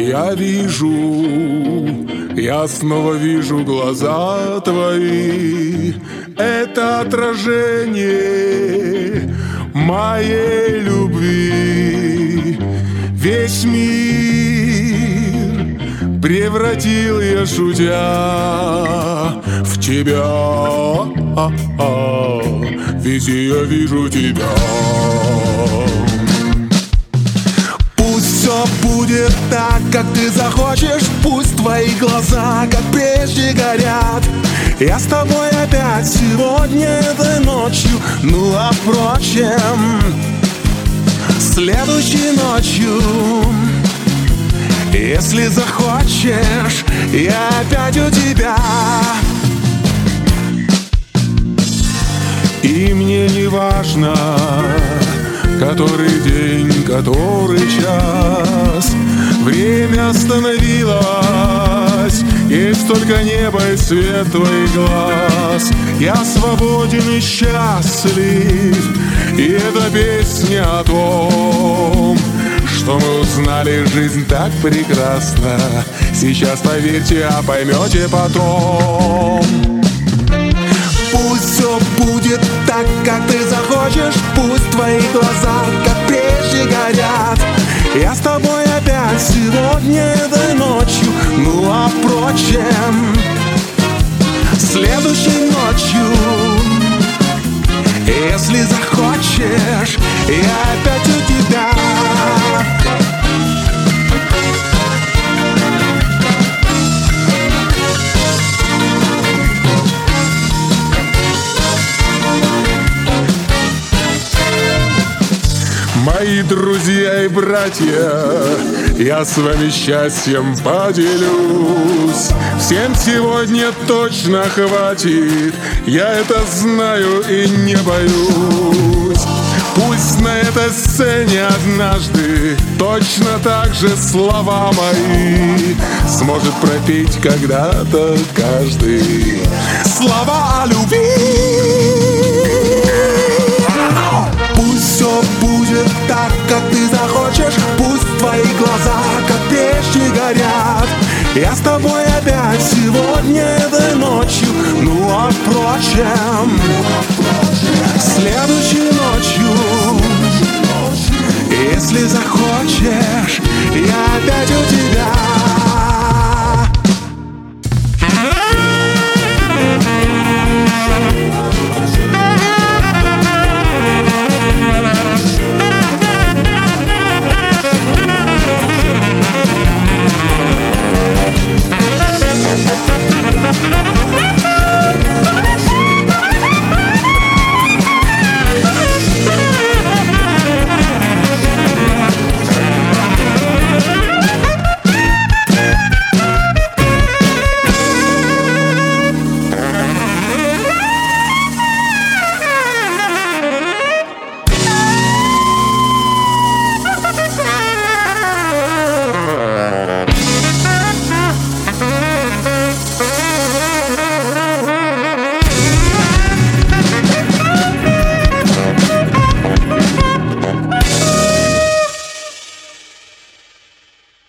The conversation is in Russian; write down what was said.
Я вижу, я снова вижу глаза твои. Это отражение моей любви. Весь мир превратил я, шутя, в тебя. Везде я вижу тебя. Пусть все будет так, как ты захочешь. Пусть твои глаза, как прежде, горят. Я с тобой опять сегодня этой ночью. Ну а впрочем, следующей ночью, если захочешь, я опять у тебя. И мне не важно, который день, который час. Время остановилось, есть только небо и свет твоих глаз. Я свободен и счастлив, и эта песня о том, что мы узнали жизнь так прекрасно. Сейчас поверьте, а поймете потом. Пусть все будет так, как ты захочешь. Пусть твои глаза, как прежде, горят. Я с тобой опять сегодня этой ночью. Ну а впрочем, следующей ночью, если захочешь, я опять у тебя. Мои друзья и братья, я с вами счастьем поделюсь. Всем сегодня точно хватит, я это знаю и не боюсь. Пусть на этой сцене однажды точно так же слова мои сможет пропеть когда-то каждый. Слова о любви. Пусть все будет так, как ты захочешь. Пусть твои глаза, как прежде, горят. Я с тобой опять сегодня этой ночью. Ну а впрочем, следующей ночью, если захочешь, я опять